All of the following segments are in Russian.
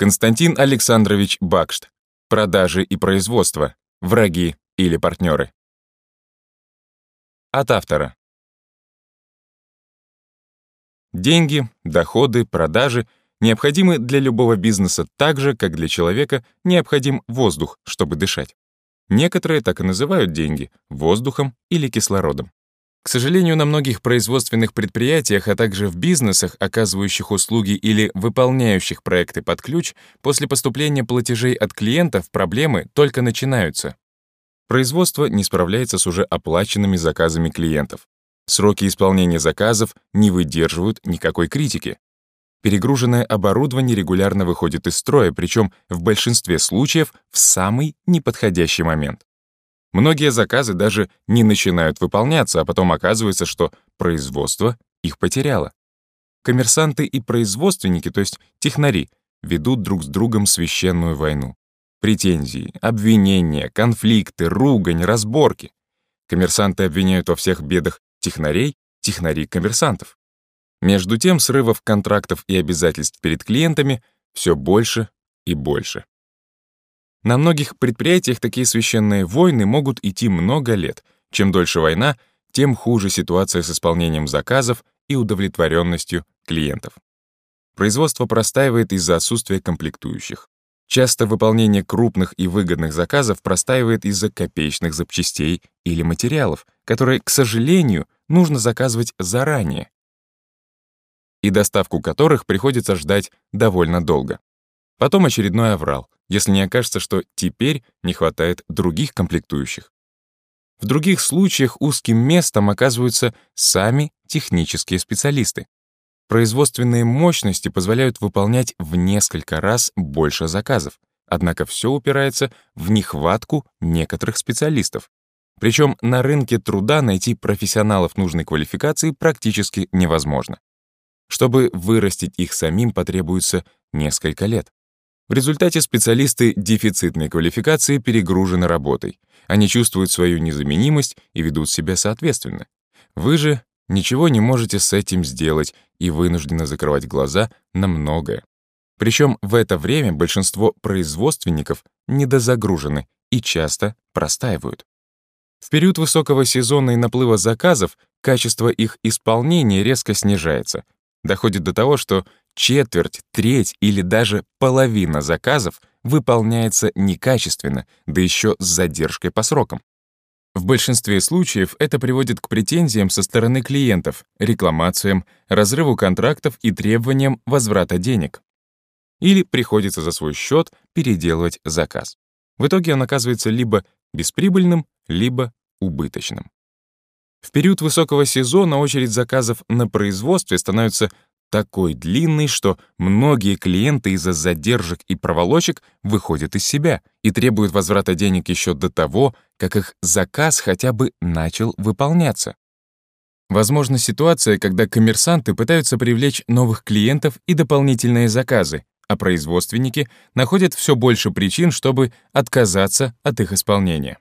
Константин Александрович Бакшт. Продажи и производство. Враги или партнеры. От автора. Деньги, доходы, продажи необходимы для любого бизнеса так же, как для человека необходим воздух, чтобы дышать. Некоторые так и называют деньги воздухом или кислородом. К сожалению, на многих производственных предприятиях, а также в бизнесах, оказывающих услуги или выполняющих проекты под ключ, после поступления платежей от клиентов проблемы только начинаются. Производство не справляется с уже оплаченными заказами клиентов. Сроки исполнения заказов не выдерживают никакой критики. Перегруженное оборудование регулярно выходит из строя, причем в большинстве случаев в самый неподходящий момент. Многие заказы даже не начинают выполняться, а потом оказывается, что производство их потеряло. Коммерсанты и производственники, то есть технари, ведут друг с другом священную войну. Претензии, обвинения, конфликты, ругань, разборки. Коммерсанты обвиняют во всех бедах технарей, технари — коммерсантов. Между тем, срывов контрактов и обязательств перед клиентами все больше и больше. На многих предприятиях такие священные войны могут идти много лет. Чем дольше война, тем хуже ситуация с исполнением заказов и удовлетворенностью клиентов. Производство простаивает из-за отсутствия комплектующих. Часто выполнение крупных и выгодных заказов простаивает из-за копеечных запчастей или материалов, которые, к сожалению, нужно заказывать заранее, и доставку которых приходится ждать довольно долго. Потом очередной аврал, если не окажется, что теперь не хватает других комплектующих. В других случаях узким местом оказываются сами технические специалисты. Производственные мощности позволяют выполнять в несколько раз больше заказов, однако все упирается в нехватку некоторых специалистов. Причем на рынке труда найти профессионалов нужной квалификации практически невозможно. Чтобы вырастить их самим, потребуется несколько лет. В результате специалисты дефицитной квалификации перегружены работой. Они чувствуют свою незаменимость и ведут себя соответственно. Вы же ничего не можете с этим сделать и вынуждены закрывать глаза на многое. Причем в это время большинство производственников недозагружены и часто простаивают. В период высокого сезона и наплыва заказов качество их исполнения резко снижается. Доходит до того, что четверть, треть или даже половина заказов выполняется некачественно, да еще с задержкой по срокам. В большинстве случаев это приводит к претензиям со стороны клиентов, рекламациям, разрыву контрактов и требованиям возврата денег. Или приходится за свой счет переделывать заказ. В итоге он оказывается либо бесприбыльным, либо убыточным. В период высокого сезона очередь заказов на производстве становится такой длинной, что многие клиенты из-за задержек и проволочек выходят из себя и требуют возврата денег еще до того, как их заказ хотя бы начал выполняться. Возможна ситуация, когда коммерсанты пытаются привлечь новых клиентов и дополнительные заказы, а производственники находят все больше причин, чтобы отказаться от их исполнения.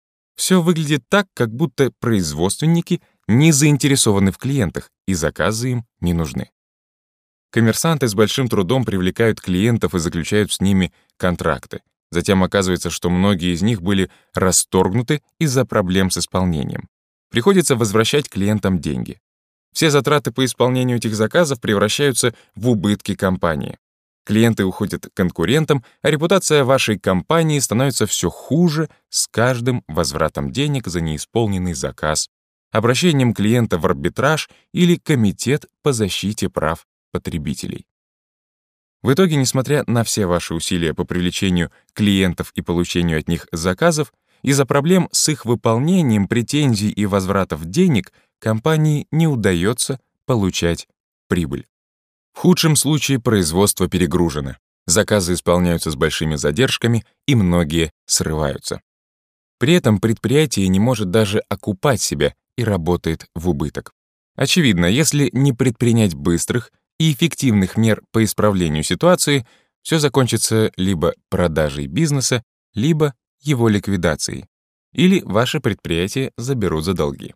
Все выглядит так, как будто производственники не заинтересованы в клиентах, и заказы им не нужны. Коммерсанты с большим трудом привлекают клиентов и заключают с ними контракты. Затем оказывается, что многие из них были расторгнуты из-за проблем с исполнением. Приходится возвращать клиентам деньги. Все затраты по исполнению этих заказов превращаются в убытки компании. Клиенты уходят к конкурентам, а репутация вашей компании становится все хуже с каждым возвратом денег за неисполненный заказ, обращением клиента в арбитраж или комитет по защите прав потребителей. В итоге, несмотря на все ваши усилия по привлечению клиентов и получению от них заказов, из-за проблем с их выполнением, претензий и возвратов денег компании не удается получать прибыль. В худшем случае производство перегружено, заказы исполняются с большими задержками и многие срываются. При этом предприятие не может даже окупать себя и работает в убыток. Очевидно, если не предпринять быстрых и эффективных мер по исправлению ситуации, все закончится либо продажей бизнеса, либо его ликвидацией, или ваше предприятие заберут за долги.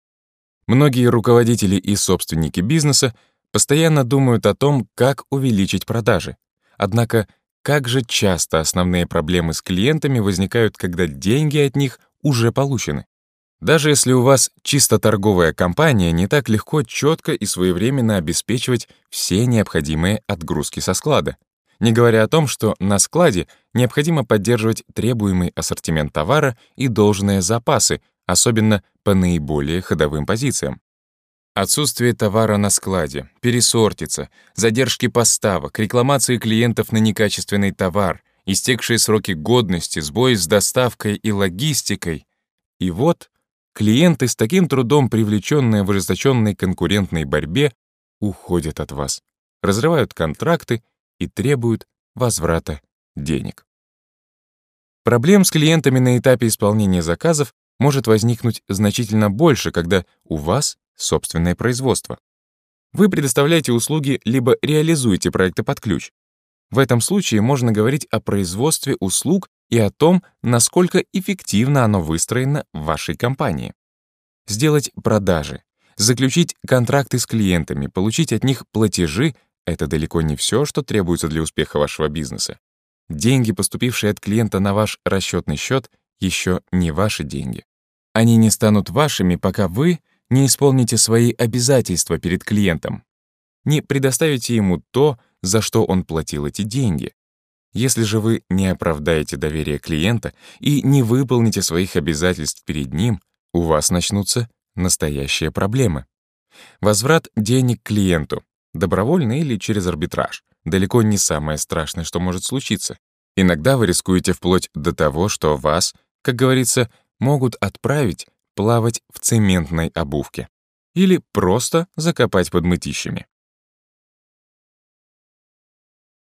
Многие руководители и собственники бизнеса постоянно думают о том, как увеличить продажи. Однако, как же часто основные проблемы с клиентами возникают, когда деньги от них уже получены. Даже если у вас чисто торговая компания, не так легко четко и своевременно обеспечивать все необходимые отгрузки со склада. Не говоря о том, что на складе необходимо поддерживать требуемый ассортимент товара и должные запасы, особенно по наиболее ходовым позициям. Отсутствие товара на складе, пересортица, задержки поставок, рекламации клиентов на некачественный товар, истекшие сроки годности, сбои с доставкой и логистикой. И вот клиенты, с таким трудом привлеченные в ожесточенной конкурентной борьбе, уходят от вас, разрывают контракты и требуют возврата денег. Проблем с клиентами на этапе исполнения заказов может возникнуть значительно больше, когда у вас собственное производство. Вы предоставляете услуги либо реализуете проекты под ключ. В этом случае можно говорить о производстве услуг и о том, насколько эффективно оно выстроено в вашей компании. Сделать продажи, заключить контракты с клиентами, получить от них платежи — это далеко не все, что требуется для успеха вашего бизнеса. Деньги, поступившие от клиента на ваш расчетный счет, еще не ваши деньги. Они не станут вашими, пока вы не исполните свои обязательства перед клиентом, не предоставите ему то, за что он платил эти деньги. Если же вы не оправдаете доверие клиента и не выполните своих обязательств перед ним, у вас начнутся настоящие проблемы. Возврат денег клиенту, добровольно или через арбитраж, далеко не самое страшное, что может случиться. Иногда вы рискуете вплоть до того, что вас, как говорится, могут отправить плавать в цементной обувке или просто закопать под мытищами.